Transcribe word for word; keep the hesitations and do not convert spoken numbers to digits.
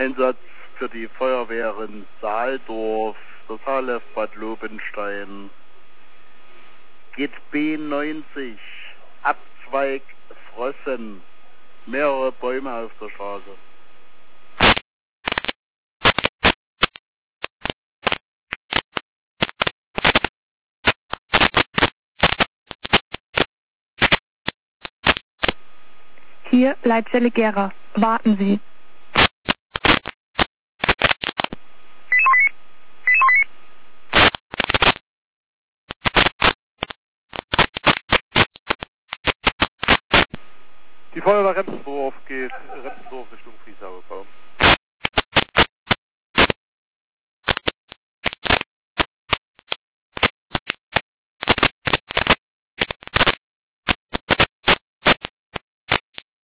Einsatz für die Feuerwehren Saaldorf, das H L F Bad Lobenstein. Geht B neunzig, Abzweig Frossen, mehrere Bäume auf der Straße. Hier Leitzelle Gera. Warten Sie. Die Feuerwehr Remsendorf geht Remsendorf Richtung Friesau.